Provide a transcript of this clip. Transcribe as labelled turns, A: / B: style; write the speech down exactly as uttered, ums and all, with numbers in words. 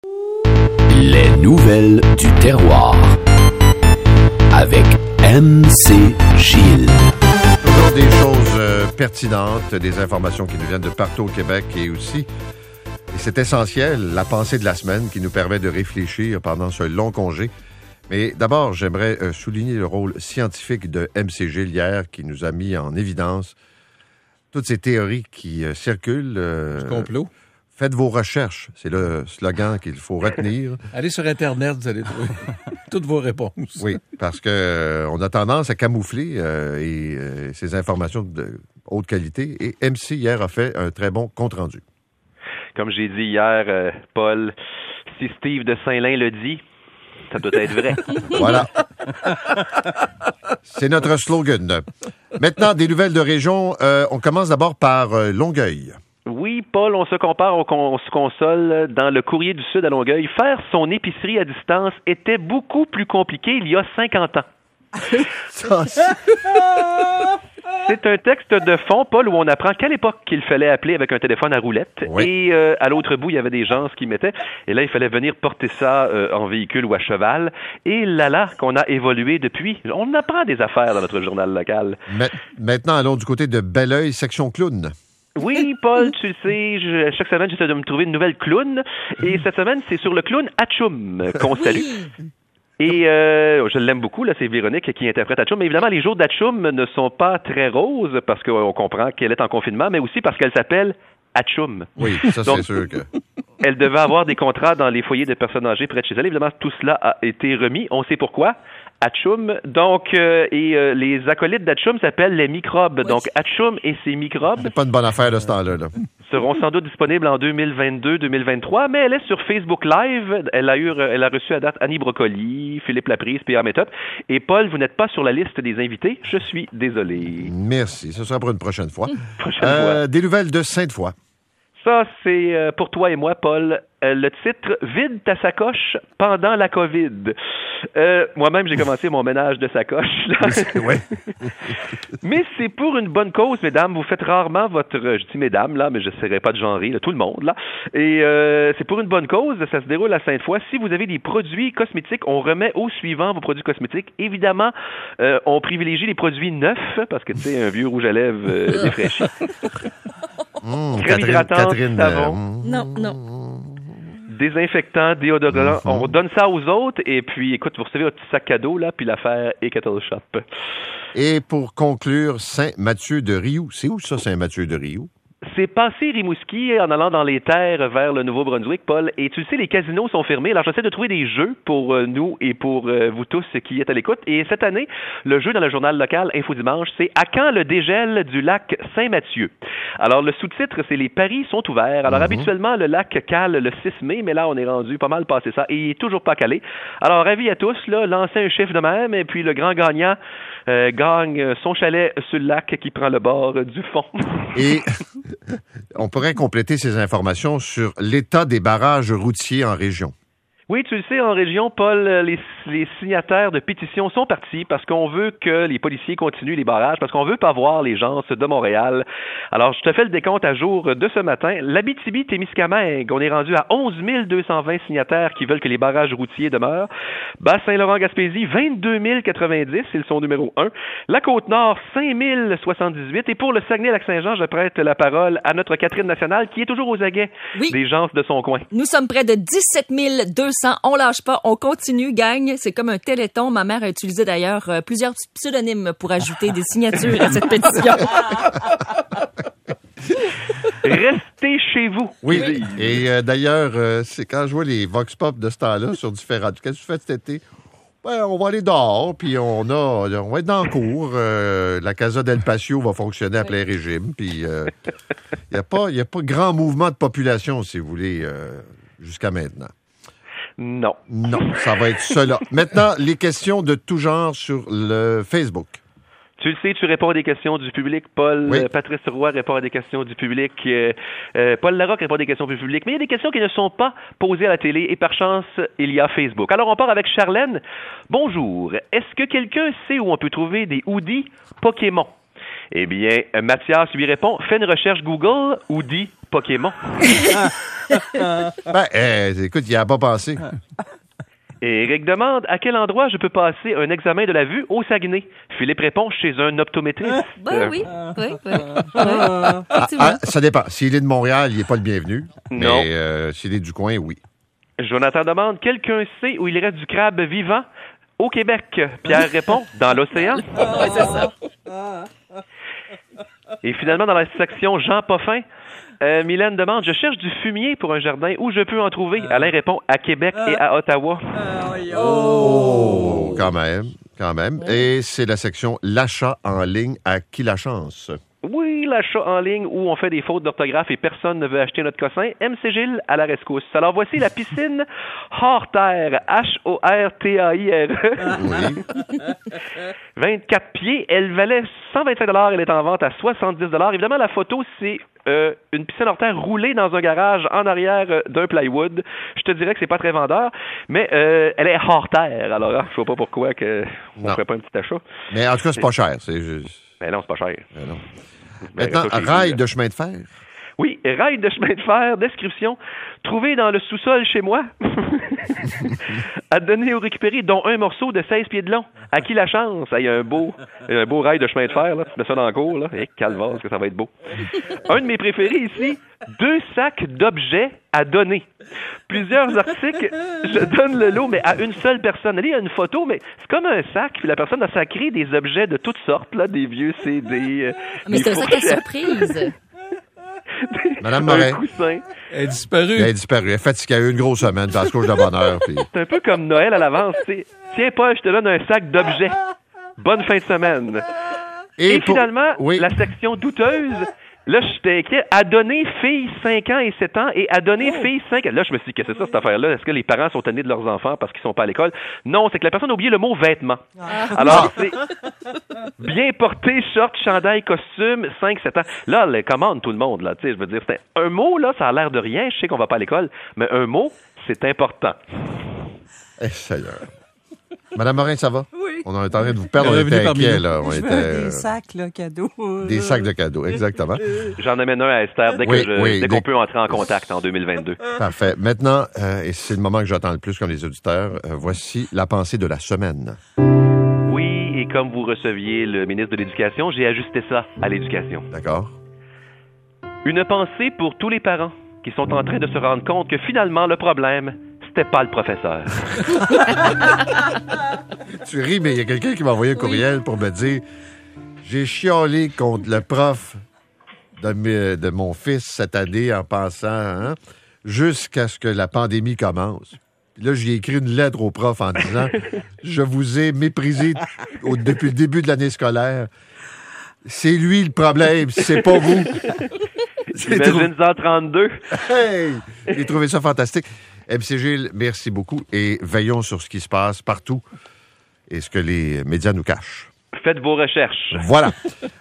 A: Les nouvelles du terroir avec M C Gilles.
B: Toujours des choses euh, pertinentes, des informations qui nous viennent de partout au Québec et aussi, et c'est essentiel, la pensée de la semaine qui nous permet de réfléchir pendant ce long congé. Mais d'abord, j'aimerais euh, souligner le rôle scientifique de M C Gilles hier qui nous a mis en évidence toutes ces théories qui euh, circulent. Euh,
C: du complot.
B: Faites vos recherches. C'est le slogan qu'il faut retenir.
C: Allez sur Internet, vous allez trouver toutes vos réponses.
B: Oui, parce que euh, on a tendance à camoufler euh, et, euh, ces informations de haute qualité. Et M C, hier, a fait un très bon compte-rendu.
D: Comme j'ai dit hier, euh, Paul, si Steve de Saint-Lin le dit, ça doit être vrai.
B: Voilà. C'est notre slogan. Maintenant, des nouvelles de région. Euh, on commence d'abord par euh, Longueuil.
D: Oui, Paul, on se compare, on, on se console. Dans le Courrier du Sud à Longueuil, faire son épicerie à distance était beaucoup plus compliqué il y a cinquante ans. C'est un texte de fond, Paul, où on apprend qu'à l'époque qu'il fallait appeler avec un téléphone à roulette. Oui. Et euh, à l'autre bout, il y avait des gens qui mettaient. Et là, il fallait venir porter ça euh, en véhicule ou à cheval. Et là, là, qu'on a évolué depuis. On apprend des affaires dans notre journal local.
B: Ma- maintenant, allons du côté de Belleuil, section clown.
D: Oui, Paul, tu le sais, je, chaque semaine, j'essaie de me trouver une nouvelle clown. Et cette semaine, c'est sur le clown Atchoum qu'on salue. Et euh, je l'aime beaucoup, là, c'est Véronique qui interprète Atchoum. Mais évidemment, les jours d'Atchoum ne sont pas très roses parce qu'on comprend qu'elle est en confinement, mais aussi parce qu'elle s'appelle Atchoum.
B: Oui, ça,
D: Donc,
B: c'est sûr que...
D: Elle devait avoir des contrats dans les foyers de personnes âgées près de chez elle. Évidemment, tout cela a été remis. On sait pourquoi. Atchoum. Donc, euh, et euh, les acolytes d'Atchoum s'appellent les microbes. Oui. Donc, Atchoum et ses microbes...
B: C'est pas une bonne affaire de ce temps-là, là.
D: seront sans doute disponibles en deux mille vingt-deux deux mille vingt-trois, mais elle est sur Facebook Live. Elle a eu, elle a reçu à date Annie Brocoli, Philippe Laprise, P A Méthode. Et Paul, vous n'êtes pas sur la liste des invités. Je suis désolé.
B: Merci. Ce sera pour une prochaine fois.
D: Prochaine
B: euh,
D: fois.
B: Des nouvelles de Sainte-Foy.
D: Ça, c'est euh, pour toi et moi, Paul. Euh, le titre « Vide ta sacoche pendant la COVID ». Euh, moi-même, j'ai commencé mon ménage de sacoche. Là.
B: Oui.
D: Mais c'est pour une bonne cause, mesdames. Vous faites rarement votre... Je dis mesdames, là, mais je ne serai pas de genrer, là, tout le monde, là. Et euh, c'est pour une bonne cause. Ça se déroule à Sainte-Foy. Si vous avez des produits cosmétiques, on remet au suivant vos produits cosmétiques. Évidemment, euh, on privilégie les produits neufs, parce que, tu sais, un vieux rouge à lèvres euh, défraîchi.
B: Mmh,
D: Crème
B: Catherine,
D: hydratante,
B: Catherine,
D: savon.
B: euh,
E: Non, non.
D: Désinfectant, déodorant.
B: Mm-hmm.
D: On donne ça aux autres et puis, écoute, vous recevez votre petit sac cadeau, là, puis l'affaire est Kettle Shop.
B: Et pour conclure, Saint-Mathieu-de-Riou. C'est où ça, Saint-Mathieu-de-Riou? C'est
D: passé Rimouski en allant dans les terres vers le Nouveau-Brunswick, Paul. Et tu le sais, les casinos sont fermés. Alors, j'essaie de trouver des jeux pour euh, nous et pour euh, vous tous qui êtes à l'écoute. Et cette année, le jeu dans le journal local Info Dimanche, c'est « À quand le dégel du lac Saint-Mathieu ?» Alors, le sous-titre, c'est « Les paris sont ouverts ». Alors, mm-hmm. habituellement, le lac cale le six mai, mais là, on est rendu pas mal passé ça et il est toujours pas calé. Alors, avis à tous, là, lancez un chiffre de même et puis le grand gagnant euh, gagne son chalet sur le lac qui prend le bord euh, du fond.
B: Et on pourrait compléter ces informations sur l'état des barrages routiers en région.
D: Oui, tu le sais, en région, Paul, les, les signataires de pétitions sont partis parce qu'on veut que les policiers continuent les barrages, parce qu'on veut pas voir les gens de Montréal. Alors, je te fais le décompte à jour de ce matin. L'Abitibi-Témiscamingue, on est rendu à onze mille deux cent vingt signataires qui veulent que les barrages routiers demeurent. Bas-Saint-Laurent-Gaspésie, vingt-deux mille quatre-vingt-dix, c'est le son numéro un. La Côte-Nord, cinq mille soixante-dix-huit. Et pour le Saguenay-Lac-Saint-Jean, je prête la parole à notre Catherine nationale qui est toujours aux aguets
E: oui.
D: des gens de son coin.
E: Nous sommes près de dix-sept mille deux cents. On lâche pas, on continue, gagne. C'est comme un téléthon. Ma mère a utilisé d'ailleurs euh, plusieurs pseudonymes pour ajouter des signatures à cette pétition.
D: Restez chez vous.
B: Oui, oui. Et euh, d'ailleurs, euh, c'est quand je vois les Vox Pop de ce temps-là sur différents... Qu'est-ce que tu fais cet été? Ben, on va aller dehors, puis on a, on va être dans le cours. Euh, la Casa del Patio va fonctionner à plein régime, puis il euh, n'y a pas, il y a pas grand mouvement de population, si vous voulez, euh, jusqu'à maintenant.
D: Non.
B: Non, ça va être cela. Maintenant, les questions de tout genre sur le Facebook.
D: Tu le sais, tu réponds à des questions du public. Paul,
B: oui.
D: euh, Patrice Roy répond à des questions du public. Euh, euh, Paul Larocque répond à des questions du public. Mais il y a des questions qui ne sont pas posées à la télé et par chance, il y a Facebook. Alors, on part avec Charlène. Bonjour. Est-ce que quelqu'un sait où on peut trouver des hoodies Pokémon? Eh bien, Mathias lui répond, fais une recherche Google, hoodie Pokémon.
B: Ben, eh, écoute, il n'y a pas pensé.
D: Et Eric demande à quel endroit je peux passer un examen de la vue au Saguenay. Philippe répond chez un optométriste.
E: Ben oui, oui, oui. oui.
B: Ah,
E: Effectivement.
B: ah, ça dépend. S'il est de Montréal, il n'est pas le bienvenu.
D: Non.
B: Mais euh, s'il est du coin, oui.
D: Jonathan demande quelqu'un sait où il reste du crabe vivant au Québec. Pierre répond dans l'océan.
E: Ouais, c'est ça.
D: Et finalement, dans la section Jean Poffin, euh, Mylène demande je cherche du fumier pour un jardin. Où je peux en trouver? Alain répond à Québec et à Ottawa.
B: Oh, quand même, quand même. Et c'est la section l'achat en ligne à qui la chance?
D: Oui, l'achat en ligne où on fait des fautes d'orthographe et personne ne veut acheter notre cossin. M C Gilles à la rescousse. Alors voici la piscine Horter, H O R T A I R E.
B: Oui.
D: vingt-quatre pieds. Elle valait cent vingt-cinq dollars. Elle est en vente à soixante-dix dollars. Évidemment, la photo, c'est euh, une piscine Horter roulée dans un garage en arrière euh, d'un plywood. Je te dirais que c'est pas très vendeur, mais euh, elle est Horter. Alors, hein, je vois pas pourquoi que on
B: Non.
D: ferait pas un petit achat.
B: Mais en tout cas, c'est pas cher. C'est juste...
D: Mais non, c'est pas cher.
B: Mais non.
D: Ben,
B: Maintenant,
D: ça, c'est-
B: rail de chemin de fer.
D: Oui, rail de chemin de fer, description, trouvé dans le sous-sol chez moi, à donner ou récupérer, dont un morceau de seize pieds de long. À qui la chance? Il y a un beau, un beau rail de chemin de fer, là. Tu mets ça dans le cours, là. Et calvaire, que ça va être beau. Un de mes préférés ici, deux sacs d'objets à donner. Plusieurs articles, je donne le lot, mais à une seule personne. Là, il y a une photo, mais c'est comme un sac, puis la personne a sacré des objets de toutes sortes, là, des vieux C D. euh,
E: Mais
D: des
E: c'est un sac à
D: fourchettes,
E: surprise.
B: Madame
D: un
B: Morin.
D: coussin.
C: Elle est disparue.
B: Elle est disparue. Elle est fatiguée. Elle a eu une grosse semaine. Parce que de bonheur. Puis...
D: C'est un peu comme Noël à l'avance, tu sais. Tiens, Paul, je te donne un sac d'objets. Bonne fin de semaine. Et,
B: pour-
D: finalement,
B: oui.
D: la section douteuse, là, j'étais inquiet. À donner filles cinq ans et sept ans et à donner filles cinq ans. Là, je me suis dit, qu'est-ce que c'est ça, cette affaire-là? Est-ce que les parents sont tannés de leurs enfants parce qu'ils sont pas à l'école? Non, c'est que la personne a oublié le mot vêtements. Alors, c'est bien porté, short, chandail, costume, cinq sept ans. Là, les commande tout le monde, là. Tu sais, je veux dire, c'est un mot, là, ça a l'air de rien. Je sais qu'on va pas à l'école, mais un mot, c'est important.
B: Eh, Seigneur. Madame Morin, ça va?
F: Oui.
B: On est en train de vous perdre.
C: Elle
B: On
C: est revenue
B: était
C: parmi
B: inquiets,
C: nous.
B: là. On
F: Je
B: était,
F: veux
B: euh,
F: des sacs, là, cadeaux.
B: des sacs de cadeaux, exactement.
D: J'en amène un à Esther dès que
B: Oui,
D: je-
B: oui,
D: dès qu'on
B: dès-
D: peut entrer en contact en deux mille vingt-deux.
B: Parfait. Maintenant, euh, et c'est le moment que j'attends le plus comme les auditeurs, euh, voici la pensée de la semaine.
D: Oui, et comme vous receviez le ministre de l'Éducation, j'ai ajusté ça à l'éducation.
B: D'accord?
D: Une pensée pour tous les parents qui sont en train de se rendre compte que finalement, le problème, c'était pas le professeur.
B: Tu ris, mais il y a quelqu'un qui m'a envoyé un courriel pour me dire j'ai chiolé contre le prof de, mes- de mon fils cette année en pensant hein, jusqu'à ce que la pandémie commence. Puis là, j'ai écrit une lettre au prof en disant je vous ai méprisé au- depuis le début de l'année scolaire. C'est lui le problème, c'est pas vous. J'ai trouvé-
D: Imagine-en trente-deux.
B: Hey! J'ai trouvé ça fantastique. M C Gilles, merci beaucoup et veillons sur ce qui se passe partout et ce que les médias nous cachent.
D: Faites vos recherches.
B: Voilà.